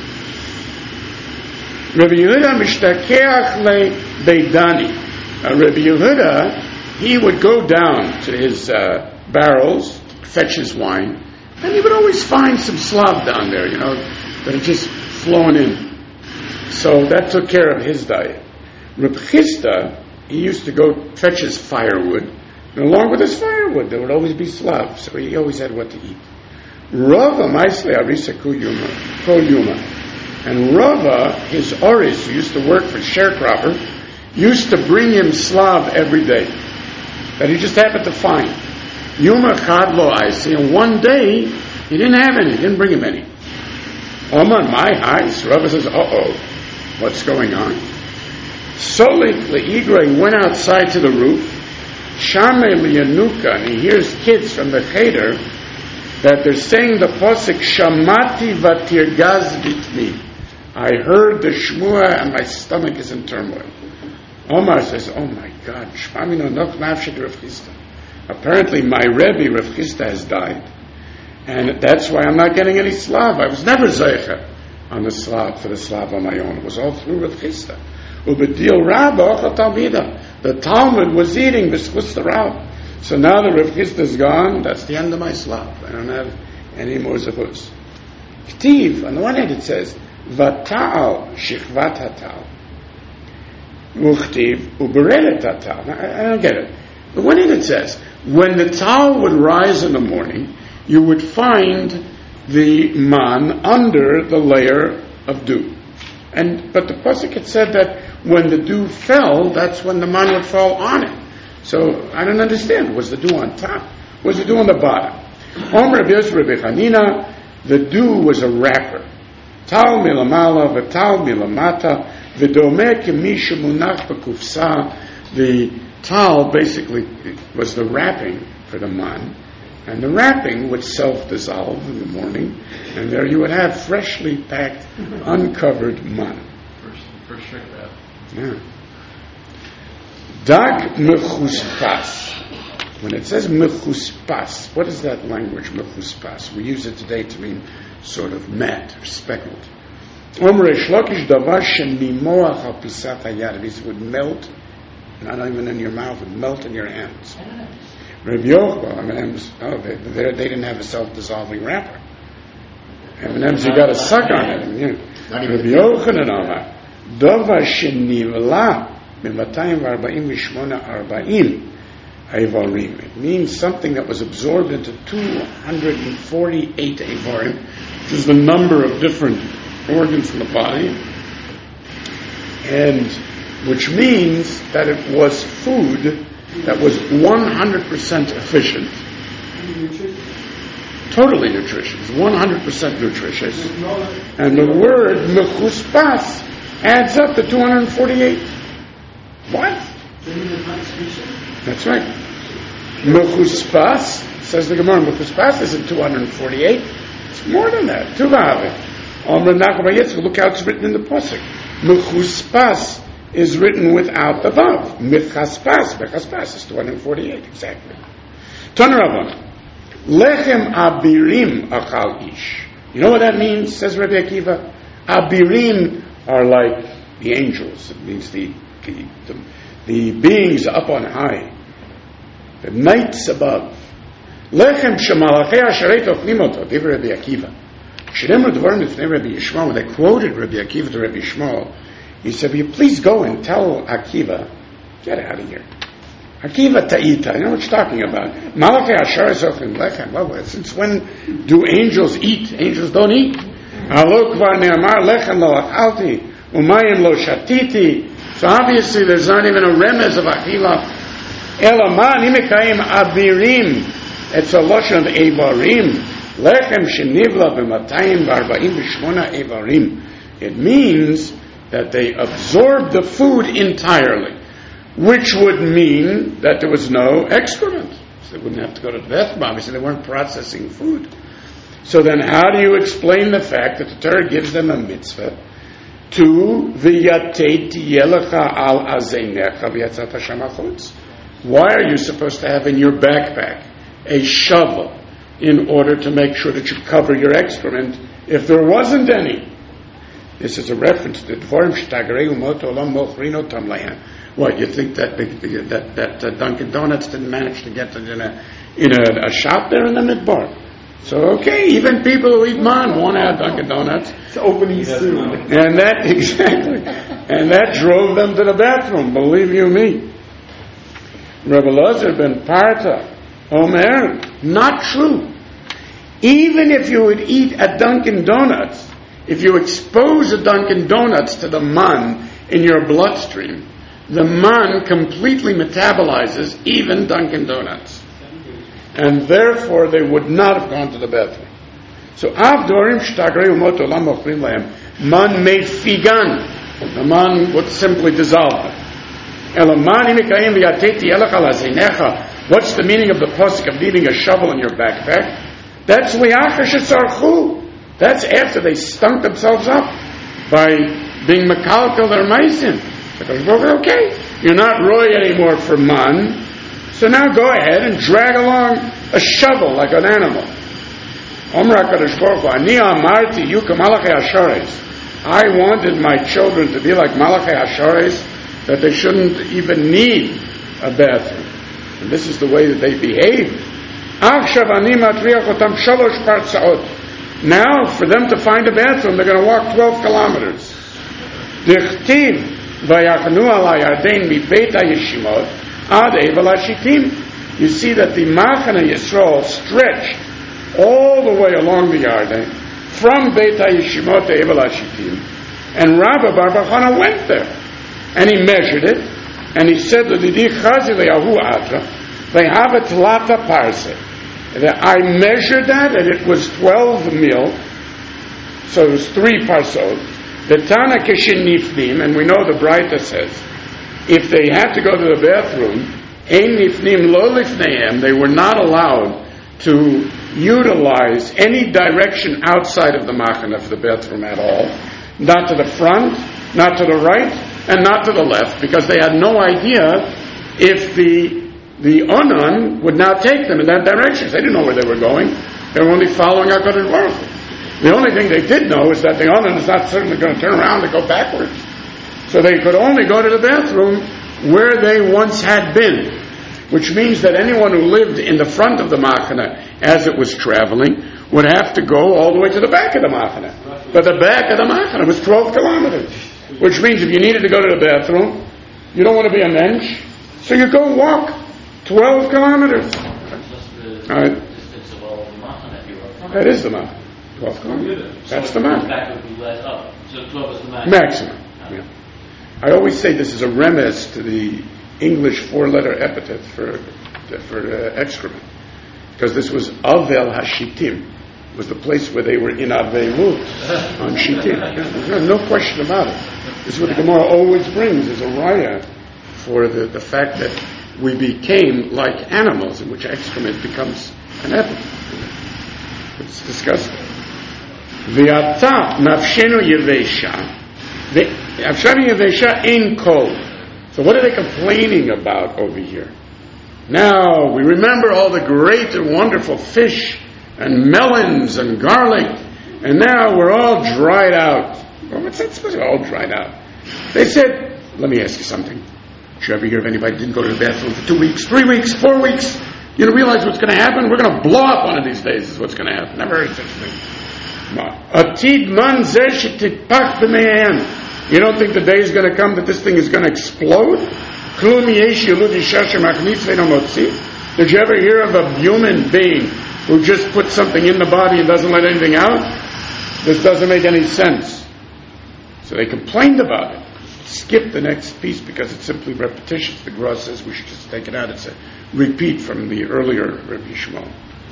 Rabbi Yehuda mishtakeach le beidani. Rabbi Yehuda, he would go down to his uh, barrels, fetch his wine, and he would always find some slav down there, you know, that had just flown in. So that took care of his diet. Reb Chisda, he used to go fetch his firewood, and along with his firewood, there would always be slav, so he always had what to eat. Rava Maisle Arisa Kol Yuma. And Rava, his oris, who used to work for sharecropper, used to bring him slav every day that he just happened to find. Yuma Chad Lo Aisi, and one day he didn't have any, he didn't bring him any. Omar, my eyes. Rava says, uh-oh, what's going on? Solik Le'igre went outside to the roof, Shame Lianuka, and he hears kids from the cheder that they're saying the posik Shamati Vatirgaz Bitmi. I heard the Shmua and my stomach is in turmoil. Omar says, oh my God, Shmamino Nok Nafshik Rav Chisda. Apparently my Rebbe Rav Chisda has died. And that's why I'm not getting any Slav. I was never Zeicha on the Slav, for the Slav on my own. It was all through Rav Chisda. Ubedil Rabba Talmida. The Talmud was eating B'schus the Rab. So now that Rav Chisda is gone, that's the end of my Slav. I don't have any more Zechus. Ktiv, on the one hand it says, Vata'al Shichvat Hatal. Uchtiv Uberelet Hatal. I don't get it. The one hand it says, when the Tal would rise in the morning, you would find the man under the layer of dew. And but the pasuk had said that when the dew fell, that's when the man would fall on it. So I don't understand. Was the dew on top? Was the dew on the bottom? Omer Rabbi Yosef Rabbi Chanina, the dew was a wrapper. Tal milamala v'tal milamata v'domeh k'mi shemunach b'kufsa. The tal basically was the wrapping for the man, and the wrapping would self-dissolve in the morning, and there you would have freshly packed, uncovered man. First, first shrink wrap. Yeah. Dag mechuspas. When it says mechuspas, what is that language, mechuspas? We use it today to mean sort of matte or speckled. Omer shlokish davar shemimoach al pisat hayad. It would melt, not even in your mouth, it would melt in your hands. Rabbi Yochanan, M and M's, oh, they, they, they didn't have a self-dissolving wrapper. M and M's, you got to suck on it. Yeah. Rabbi Yochanan Amar, davar shenivla mimatayim v'arba'im v'shmona arba'im. It means something that was absorbed into two hundred forty-eight Avarim, which is the number of different organs in the body, and which means that it was food that was one hundred percent efficient, totally nutritious, one hundred percent nutritious, and the word mechuspas adds up to two hundred forty-eight. What? That's right. Mechuspas, says the Gemara, Mechuspas isn't two hundred forty-eight. It's more than that. Tuvave. Omer Nachum Yitzchak, look how it's written in the Pasuk. Mechuspas is written without the vav. Mechaspas, Mechaspas is two hundred forty-eight, exactly. Ton Rabban. Lechem abirim achal ish. You know what that means, says Rabbi Akiva? Abirim are like the angels. It means the, the, the the beings up on high, the knights above. Lechem shemalachei asherei tochlim oto, divrei Rabbi Akiva. Sh'nemru dvarim lifnei Rabbi Yishmael, when they quoted Rabbi Akiva to Rabbi Yishmael, he said, will you please go and tell Akiva, get out of here. Akiva ta'ita, you know what you're talking about. Malachei asherei tochlim lechem, well, since when do angels eat? Angels don't eat. Alo kvar ne'amar lechem lo achalti, umayim lo shatiti. So obviously there's not even a remez of achila. Elaman imekayim abirim. It's a lotion of evarim. Lechem shenivla b'matayim v'arba'im v'shmona evarim. It means that they absorbed the food entirely, which would mean that there was no excrement. So they wouldn't have to go to the bathroom. Obviously they weren't processing food. So then how do you explain the fact that the Torah gives them a mitzvah to v'yatet yelecha al azeinecha v'yatzat Hashem achutz? Why are you supposed to have in your backpack a shovel in order to make sure that you cover your excrement if there wasn't any? This is a reference to Dvarim sh'tagarei umot olam mochrino tam layan. What, you think that that that uh, Dunkin' Donuts didn't manage to get it in a in a, a shop there in the Midbar? So, okay, even people who eat man want to have Dunkin' Donuts. It's opening soon. And that, exactly. And that drove them to the bathroom, believe you me. Rabbi Elazar ben Parta, Omer, not true. Even if you would eat a Dunkin' Donuts, if you expose a Dunkin' Donuts to the man in your bloodstream, the man completely metabolizes even Dunkin' Donuts. And therefore they would not have gone to the bathroom. So Avdorim shtagrei umot olam ochrim lahem, man made figan. The man would simply dissolve it. Elamani mikayim v'yateti elach al hazeinecha. What's the meaning of the pasuk of needing a shovel in your backpack? That's li'achar shetzarchu. That's after they stunk themselves up by being mekalkel their meisim. Okay, you're not roy anymore for man. So now go ahead and drag along a shovel like an animal. I wanted my children to be like Malachei Hashares, that they shouldn't even need a bathroom. And this is the way that they behaved. Now, for them to find a bathroom, they're going to walk twelve kilometers. You see that the Machane Yisrael stretched all the way along the Yarden from Beit HaYeshimot to Evel HaShitim, and Rabbi Bar Bachana went there and he measured it and he said that they have a tlata parse. I measured that and it was twelve mil. So there's three parsot. The Tana Keshin Nifnim, and we know the Braita says, if they had to go to the bathroom, Ein Nifnim Lo Lifneim, they were not allowed to utilize any direction outside of the machana for the bathroom at all. Not to the front, not to the right, and not to the left, because they had no idea if the the Onan would not take them in that direction. They didn't know where they were going. They were only following HaKadosh Baruch Hu. The only thing they did know is that the Onan is not certainly going to turn around and go backwards. So they could only go to the bathroom where they once had been, which means that anyone who lived in the front of the Machana as it was traveling would have to go all the way to the back of the Machana. But the back of the Machana was twelve kilometers, which means if you needed to go to the bathroom, you don't want to be a mensch, so you go walk twelve kilometers. All right. That is the Machana. twelve kilometers. That's the Machana. Maximum. Yeah. I always say this is a remez to the English four-letter epithet for for uh, excrement, because this was Avel HaShitim, was the place where they were in Avelut on Shittim. Yeah, no question about it. This is what the Gemara always brings as a raya for the, the fact that we became like animals, in which excrement becomes an epithet. It's disgusting. V'ata nafshenu yevesha. Nafshenu yevesha in kol. So what are they complaining about over here? Now, we remember all the great and wonderful fish and melons and garlic, and now we're all dried out. Well, what's that supposed to be all dried out? They said, let me ask you something. Did you ever hear of anybody who didn't go to the bathroom for two weeks, three weeks, four weeks? You don't realize what's going to happen? We're going to blow up one of these days is what's going to happen. Never heard such a thing. Atid man zeh shetipach b'meihem. You don't think the day is going to come that this thing is going to explode? Did you ever hear of a human being who just puts something in the body and doesn't let anything out? This doesn't make any sense. So they complained about it. Skip the next piece because it's simply repetitious. The Gemara says we should just take it out. It's a repeat from the earlier Rabbi Shmuel.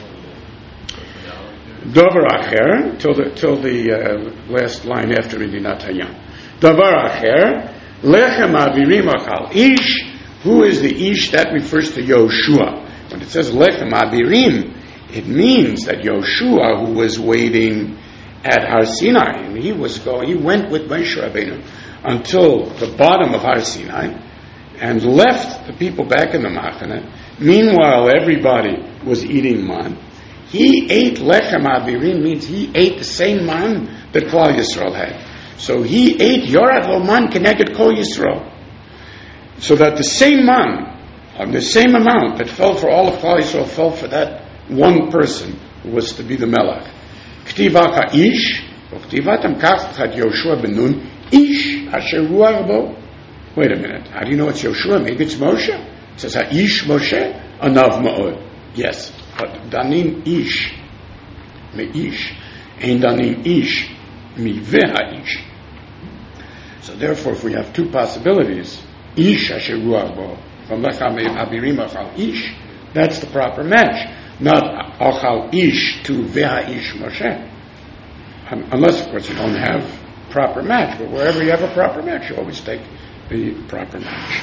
Dover acher, till the, till the uh, last line after Indinat Hayam. Davar acher, lechem avirim achal ish. Who is the ish? That refers to Yoshua. When it says lechem avirim, it means that Yoshua, who was waiting at Har Sinai, and he was going, he went with Moshe Rabbeinu until the bottom of Har Sinai, and left the people back in the Machane. Meanwhile, everybody was eating man. He ate lechem avirim, means he ate the same man that Klal Yisrael had. So he ate Yorad Lo Man Keneged Kol Yisrael. So that the same man, on the same amount that fell for all of Klal Yisrael, fell for that one person who was to be the Melech. K'tiva Ka'ish, K'tivatam Kach Chad Yoshua Ben Nun, Ish Asher Ruach Bo. Wait a minute, how do you know it's Yoshua? Maybe it's Moshe. It says Ha'ish Moshe, Anav Ma'od. Yes, but Danim Ish, Me'ish, Ein Danim Ish, Miveh Ish. So therefore, if we have two possibilities, Ish Asher Ruach Bo, from Lechem Abirim Achal Ish, that's the proper match. Not Achal Ish to Veha Ish Moshe. Um, unless, of course, you don't have proper match. But wherever you have a proper match, you always take the proper match.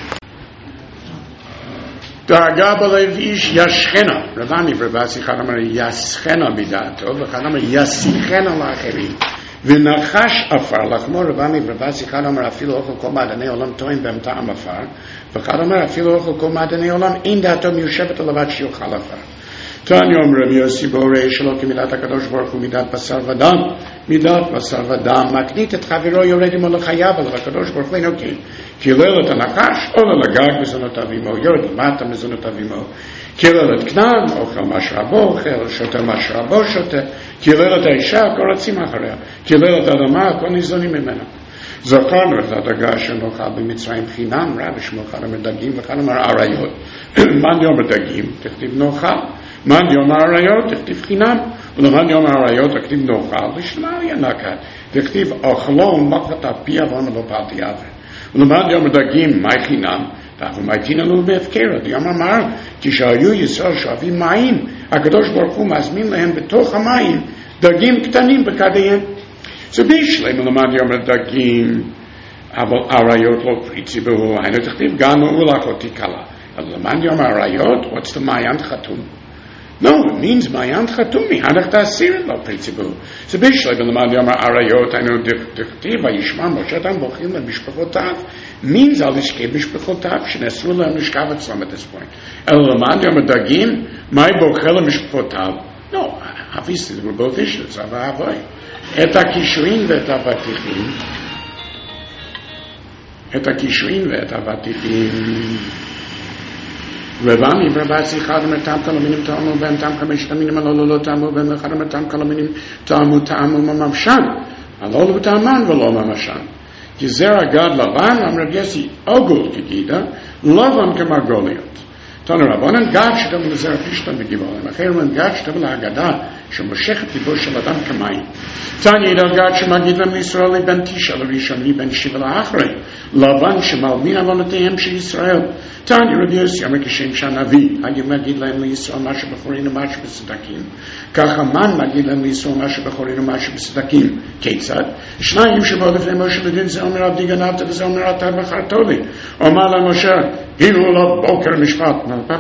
Da'aga b'lev ish yashchena. Ravani Ravasi Chanamar yaschena bidato. V'chanamar yasichena la'acherim. V'nachash afar. Lachmo Ravani Ravasi Chanamar afilu ochel kol ma'adanei olam toim b'em ta'am afar. V'chanamar afilu ochel kol ma'adanei olam in da'ato miyushevet alavat shiochal afar. Tanyom Rabbi Yossi Borei Shelo Kimidat HaKadosh Baruch Hu Midat Basar Vadam Midat Basar Vadam Maknit Et Chaviro Yoredim Ol Chayav Al HaKadosh Baruch Hu Enokim Kilel Et HaNachash Ola Lagag Mezonot Avimo Yored Mata Mezonot Avimo Kilel Et Knan Ochel Mashrabo Ochel Shoter Mashrabo Shoter Kilel Et HaIsha Kol Ratzim Acharea Kilel Et Adama Kol Nizonim Mimena Zokar Et HaDaga Shenochal B'Mitzrayim Chinam Rav Shmuel Chalamer Dagim V'Chalamer Arayot Man Yomer Dagim Techtiv Nochal Man Yom HaArayot, Techtiv Chinam, ולמען יום העריות, הכתיב נאכל, לשמה ינקה, וכתיב אוכלו ומחת הפיה ואומר פעלתי אבה. ולמען יום הדגים, מי חינם, ואנחנו מייתין לנו בהפקרה, דיום אמר, כשהיו ישראל שואבים מים, הקדוש ברוך הוא מזמין להם בתוך המים, דגים קטנים בקדיהם. So בשלם למד יום הדגים, אבל עריות לא פרי ציבור, היינו תכתיב גם מאולך אותי קלה. אבל למד יום עריות, what's the מעיין חתום? No, it means מעיין חתומי, הנך תעשיר לא פרי ציבור. So בשלם למד יום עריות, היינו תכתיב, וישמע משה תם בוכים למשפחותיו, means על לשכב משפחותיו, שנאסרו להם לשכב אצלם at this point. אלא למד יום הדגים, מה בוכה למשפחותיו? No, obviously they were both issues, אבל אבוי. את הקישואים ואת הוותיקים, את הקישואים ואת הוותיקים, רבמי ורבצי אחד ומתם כל המינים תאמו בהם תם חמשת המינים הלא לא לא תאמו בהם אחד ומתם כל המינים תאמו תאמו ממשן הלא לא תאמן ולא ממשן כי זרע גד לבן אמר יסי אוגול כגידה לבן כמרגוליות תנו רבונן גד שתבל לזרע פשטן בגבעולם אחר מן גד שתבל להגדה שמושכת ליבו של אדם כמים תני ידע גד שמגיד להם לישראל לבן תשע לראשון לבן שבע לאחרי לבן שמלמין עוונותיהם של ישראל תני רבי יוסי אמר כשם שהנביא היה מגיד להם לישראל מה שבחורינו מה שבסדקים כך המן מגיד להם לישראל מה שבחורינו מה שבסדקים כיצד? שניים שבאו לפני משה לדין זה אומר עבדי גנבת וזה אומר אתה בחרתו לי אומר למשה הילו לבוקר משפט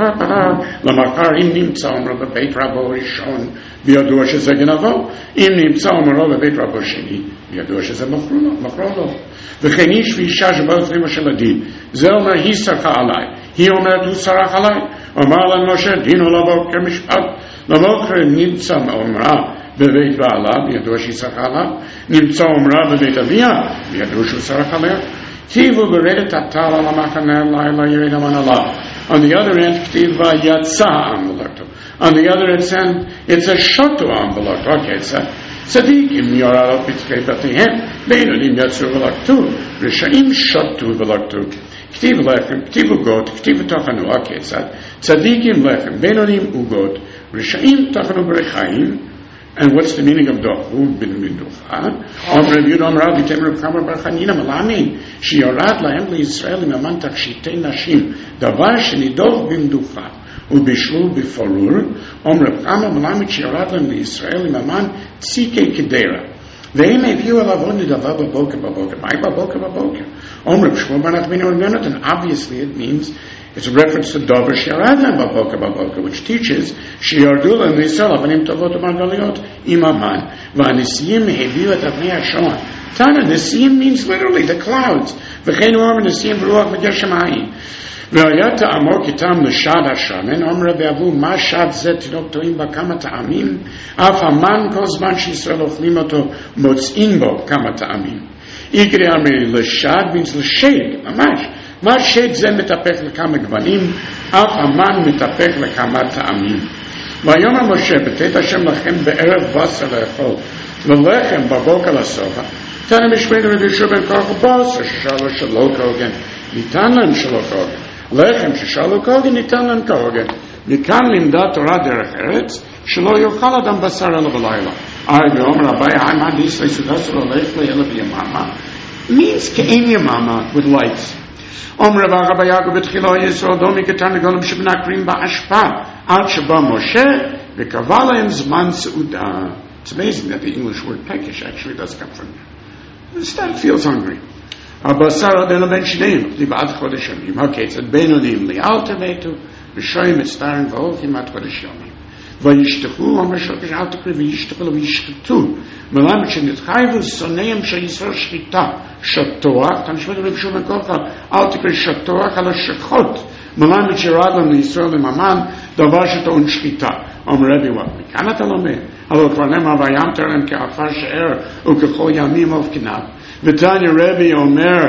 למחר אם נמצא אומר בבית רבו ראשון וידוע שזה גנבו אם נמצא אומרו בבית רבו שני וידוע שזה מכרו לו וכן איש ואישה שבאו לפני משה לדין זה אומר היא סרחה עליי היא אומרת הוא סרח עליי אומר למשה דינו לבוקר משפט לבוקר נמצא אומרה בבית בעלה וידוע שהיא סרחה עליו נמצא אומרה בבית אביה וידוע שהוא סרח עליה כתיבו ברדת הטל על המחנה לילה ירד המן עליו on the other end כתיב ויצא העם בלקתו on the other end it's a שתו העם בלקתו כיצד צדיקים יורה על פתחי בתיהם בינונים יצאו בלקתו רשעים שתו בלקתו כתיב לחם, כתיב עוגות, כתיב תחנו הכיצד צדיקים לחם, בינונים עוגות רשעים תחנו ברחיים and what's the meaning of דוחו במדוחה? אומר רבי יהודה אמרה ביתם רב כמה בר חנינא מלמד שיורד להם לישראל עם המן תכשיטי נשים דבר שנידוך במדוחה ובשלול בפורור אומר רב כמה מלמד שיורד להם לישראל עם המן ציקי קדרה והם הביאו אליו עוד נדבה בבוקר בבוקר מהי בבוקר בבוקר? אומר רב שמואל בר נחמני אומרת and obviously it means it's a reference to Dover שירד להם בבוקר בבוקר, which teaches שירדו להם לישראל אבנים טובות ומרגליות עם המן, והנשיאים הביאו את אבני השעון. תנא, נשיאים means literally the clouds, וכן הוא אומר נשיאים ברוח וגשם העין. והיה טעמו כטעם לשד השמן, אומר רבי אבו, מה שד זה תינוק טועים בה כמה טעמים, אף המן כל זמן שישראל אוכלים אותו מוצאים בו כמה טעמים. איגרי אמרי לשד means לשד, ממש. מה שד זה מטפך לכמה גוונים, אף המן מטפך לכמה טעמים. ויאמר משה, בתת השם לכם בערב בשר לאכול, ולחם בבוקר לסופה, תנא משמעאל רבי יהושע בן קרח בשר ששאלו שלא כהוגן, ניתן להם שלא כהוגן. לחם ששאלו כהוגן, ניתן להם כהוגן. מכאן לימדה תורה דרך ארץ, שלא יאכל אדם בשר אלא בלילה. הרי ואומר רבי העמד ישראל סעודה שלו לך לילה ביממה, means כאין יממה with lights. אומר רבי יעקב בתחילה יסוד דומי כתרנגולים שמנקרים באשפה עד שבא משה וקבע להם זמן סעודה. It's amazing that the English word peckish actually does come from there. The stud feels hungry. הבשר עודנו בן שניהם, לבעד חודש ימים. הכיצד בינונים לי אל תמתו ושויים מצטערים והולכים עד חודש ימים. וישתחו, אומר שלקש אל תקריא, וישתחו וישחטו. מלמד שנתחייבו שונאים של ישראל שחיטה, שטוח, תנשמד רבי שוב ככה, אל תקריא שטוח על השכחות. מלמד שירד לנו לישראל לממן, דבר שטעון שחיטה. אומר רבי וואט, מכאן אתה לומד, אבל כבר נאמר וימת להם כעפר שאר וככל ימים על כנב. ותניא רבי אומר,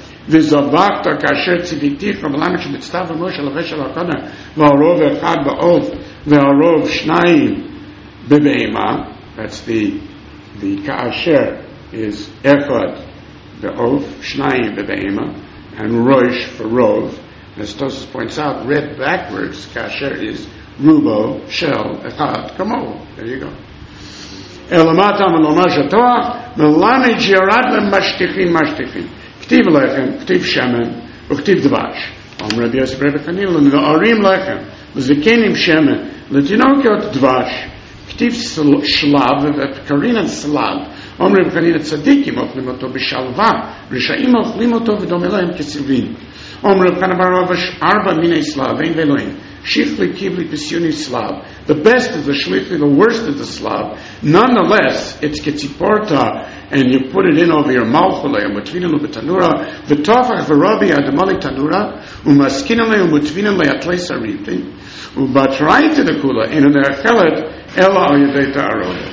וזבחת כאשר ציוויתיך, מלמד שמצטער במשה לבש על הקודם, והרוב אחד בעוף, והרוב שניים בבהמה, that's the, the כאשר is echad בעוף, שניים בבהמה, and rosh for rov, as Tosfos points out, read backwards, כאשר is rubo, shel, echad, כמו, there you go. אלמטה מלומר שטוח, מלמד שירד להם משטיחים משטיחים. כתיב לחם, כתיב שמן, וכתיב דבש. אומר רבי יוסף רבי חנינא, לנערים לחם, לזקנים שמן, לתינוקות דבש. כתיב שלב, וקרין על סלב. אומרים חנין הצדיקים אוכלים אותו בשלווה, רשעים אוכלים אותו ודומה להם כסלבין. אומרים כאן ארבע מיני סלב, אין ואלוהים. Shifli, Kibli, Pisyuni, Slav. The best is the Shlichli, the worst is the Slav. Nonetheless, it's Ketziporta, and you put it in over your Malchule, and Mutvinelu Betanura, V'tofach v'Rabi Adamali Tanura, Umaskinale, Umutvinele Atle Sariti, Ubatraite the Kula, and in the Achelet, Ela Ayudeta Aroda.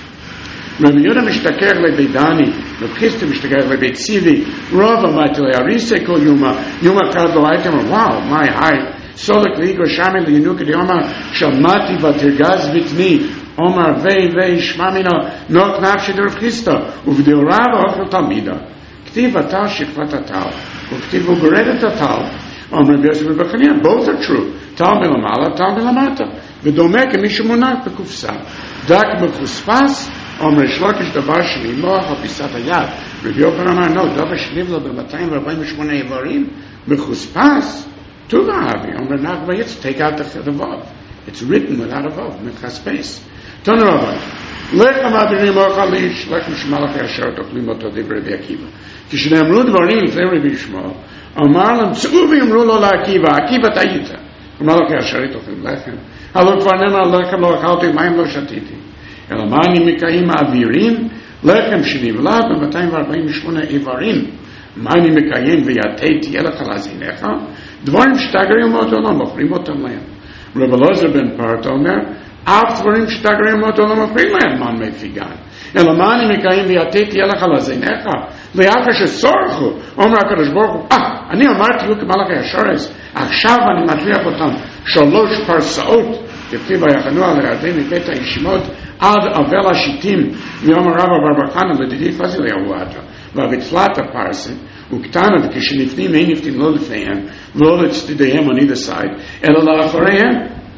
Rabbi Yehuda Mishtaker leBeidani, Rabbi Chisda Mishtaker leBeitzivi, Rava Matile Arise Kol Yuma, Yuma Kadlo Aitem, wow, my high. Solek ligo shamil yinuk di Omar shamati vatirgaz vitni Omar vei vei shmamino nok nafshi der Christa uvdeorava ochel talmida ktiv atal shikvat atal uktiv uberedet atal Omar b'yosef b'bachania. Both are true. Tal milamala, tal milamata. V'domeh k'mishu munach b'kufsa. Dak b'chuspas Omar shlokish davar sheni moach al pisat hayad. Rabbi Yochanan Amar no davar shnivlo b'matayim v'arbaim v'shmonei ivarim b'chuspas. Tuvahavi, Omar Nachba Yitz, take out the, the vav. It's written without a vav, mitcha space. Tonorava, lechem adirim ochalish, lechem shmalach yashar tochlim oto divrei Rabbi Akiva. Kishnei dvarim lefnei Rabbi Yishmael, Amar lam tzuvi amru lo la'Akiva, Akiva ta'ita. Malach yashar tochlim lechem. Halo kvar nemar lechem lo achalti, mayim lo shatiti. Elamani mikayim avirim, lechem shenivla b'matayim v'arbaim v'shmona ivarim. Mani mikayim v'yatei tiyelach alazinecha. Dvarim shtagrim ot olam, ochrim otam lehem. Rabbi Elazar ben Part Omer, af dvarim shtagrim ot olam, ochrim lehem man mefigan. Elamani mikayim v'yatei tiyelach alazinecha. Le'aka shesorchu. Omer HaKadosh Baruch Hu, ah, אני אמרתי לו כמלאך הישרס, עכשיו אני מטריח אותם שלוש פרסאות, כתיב היחנו על הירדן מבית הישימות, עד אבל השיטים, מיום הרב בר חנא לדידי פזיל יהוא אדרא, והבצלת הפרסה, וקטנה, וכשנפנים אין נפנים לא לפניהם, ולא לצדדיהם on either side, אלא לאחוריהם.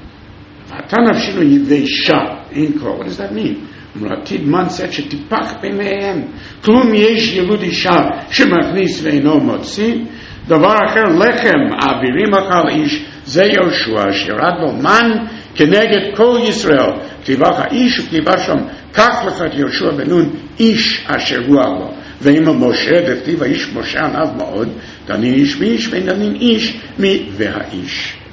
ואתה נפשינו יבשה, אין קול. What does that mean? עתיד מנסת שטיפח ביניהם, כלום יש ילוד אישה שמכניס ואינו מוציא, דבר אחר לחם אווירים אכל איש, זה יהושע שירד לו מן כנגד כל ישראל, כתיבך האיש וכתיבה שם, כך לך את יהושע בן נון איש אשר הוא עלו, ואם משה דכתיב האיש משה עניו מאוד, דנין איש מאיש ואין דנין איש מי והאיש.